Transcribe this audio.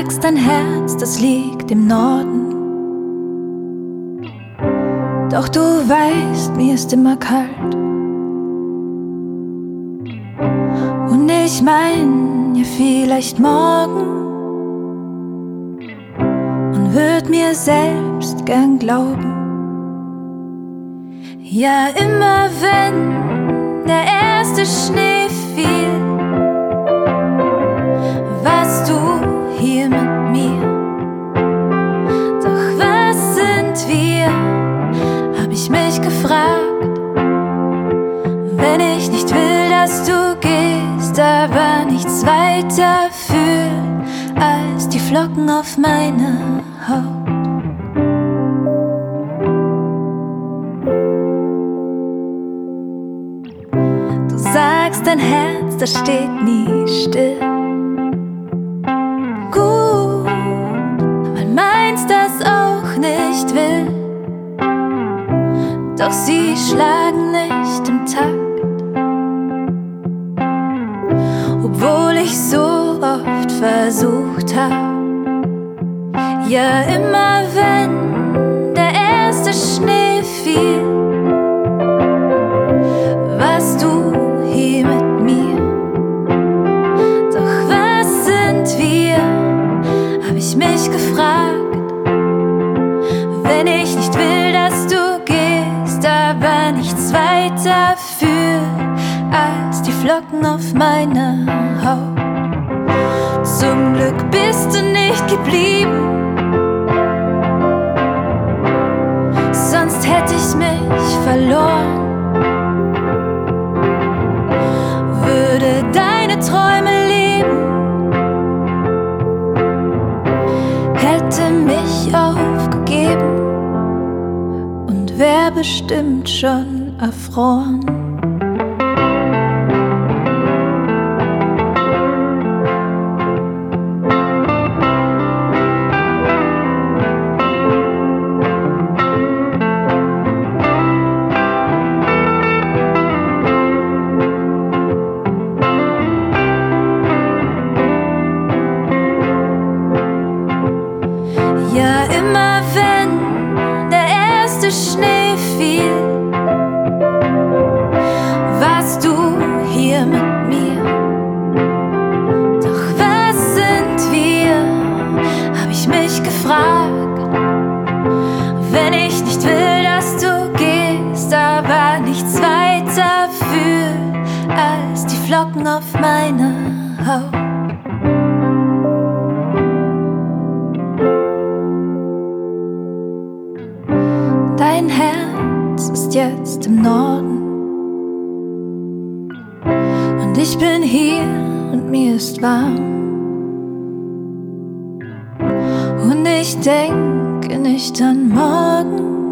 sagst, dein Herz, das liegt im Norden. Doch du weißt, mir ist immer kalt. Und ich mein, ja vielleicht morgen. Und würd mir selbst gern glauben. Ja, immer wenn der erste Schnee fiel, warst du hier mit mir. Doch was sind wir, hab ich mich gefragt. Wenn ich nicht will, dass du gehst, aber nichts weiter fühl als die Flocken auf meiner Haut. Du sagst, dein Herz, das steht nie still. Gut, weil meins das auch nicht will. Doch sie schlagen nicht im Takt, obwohl ich so oft versucht hab. Ja, immer wenn der erste Schnee fiel, warst du hier mit mir. Doch was sind wir, hab ich mich gefragt. Wenn ich nicht will, dass du gehst, aber nichts weiter fühl als die Flocken auf meiner Haut. Zum Glück bist du nicht geblieben, sonst hätte ich mich verloren. Würde deine Träume leben, hätte mich aufgegeben und wär bestimmt schon erfroren. Ja, immer wenn der erste Schnee fiel, warst du hier mit mir. Doch was sind wir, hab ich mich gefragt. Wenn ich nicht will, dass du gehst, aber nichts weiter fühl als die Flocken auf meiner Haut. Dein Herz ist jetzt im Norden und ich bin hier und mir ist warm. Und ich denke nicht an morgen,